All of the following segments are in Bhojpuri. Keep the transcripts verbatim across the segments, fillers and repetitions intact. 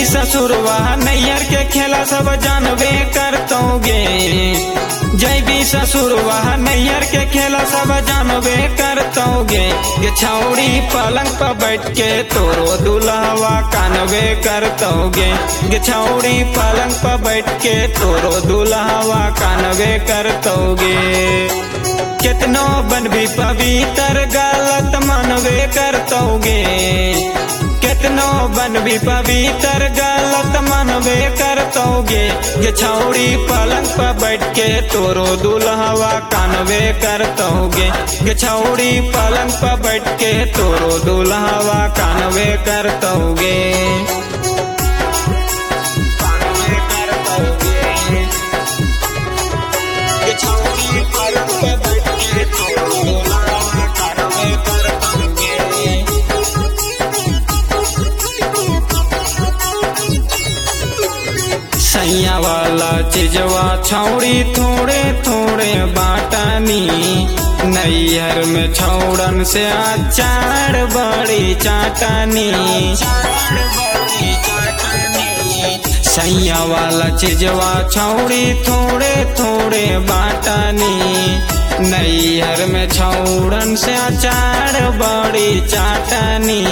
भी ससुरवा नैयर के खेला सब जानबे करतोगे। जय भी ससुरवा नैयर के खेला सब जानबे करतोगे। ये छौड़ी पलंग पर बैठ के तोरो दुल्हवा कानबे करतोगे। ये छौड़ी पलंग पर बैठ के तोरो दुल्हवा कानबे करतोगे। कितनो बन भी पवित्र गलत मानबे करतोगे। कितनो बन भी पवित्र गलत मानबे करतोगे। ये छौड़ी पलंग पर बैठ के तोरो दुल्हवा कानबे करतोगे। ये छौड़ी पलंग पर बैठ के तोरो दुल्हवा कानबे करतोगे। कानबे करतोगे। ये छौड़ी पलंग पर बैठ के तोरो दुल्हवा कानबे करतोगे। सैया वाला चिजवा छौड़ी थोड़े थोड़े बाटानी। नैहर में छौड़न से अचार बड़ी चाटानी। सैया वाला चिजवा छौड़ी थोड़े थोड़े बाटानी। नैहर में छौड़न से अचार बड़ी चाटानी।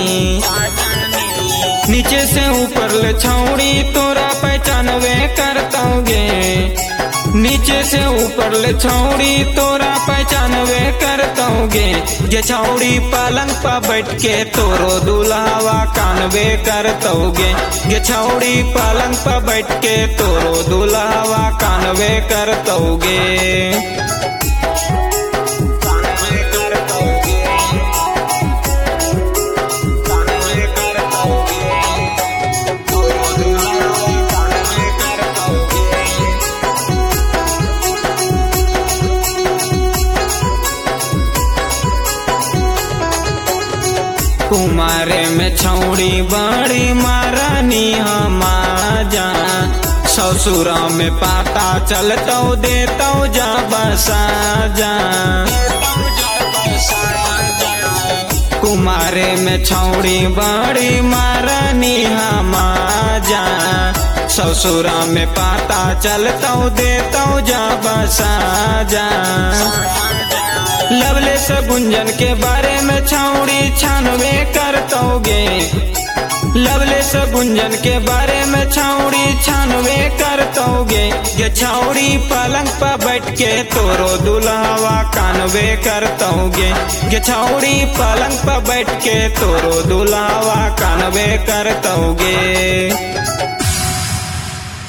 नीचे से ऊपर ले छौड़ी तोरा पहचानबे करतोगे। नीचे से ऊपर ले छौड़ी तोरा पहचानबे करतोगे। ये छौड़ी पलंग पर बैठ के तोरो दुल्हवा कानबे करतोगे। ये छौड़ी पलंग पर बैठ के तोरो दुल्हवा कानबे करतोगे। कुमारे में छौड़ी बड़ी मारानी हम जा। ससुरा में पाता चलतो देतो जा बसा जा। कुमारे में छौड़ी बड़ी मारानी हम जा। ससुरा में पाता चलतो देतो जा बसा जा। लवले से गुंजन के बारे में छौड़ी छानबे करतोगे। लवले से गुंजन के बारे में छौड़ी छानबे करतोगे। ये छौड़ी पलंग पर बैठ के तोरो दुल्हवा कानबे करतोगे। ये छौड़ी पलंग पर बैठ के तोरो दुल्हवा कानबे करतोगे।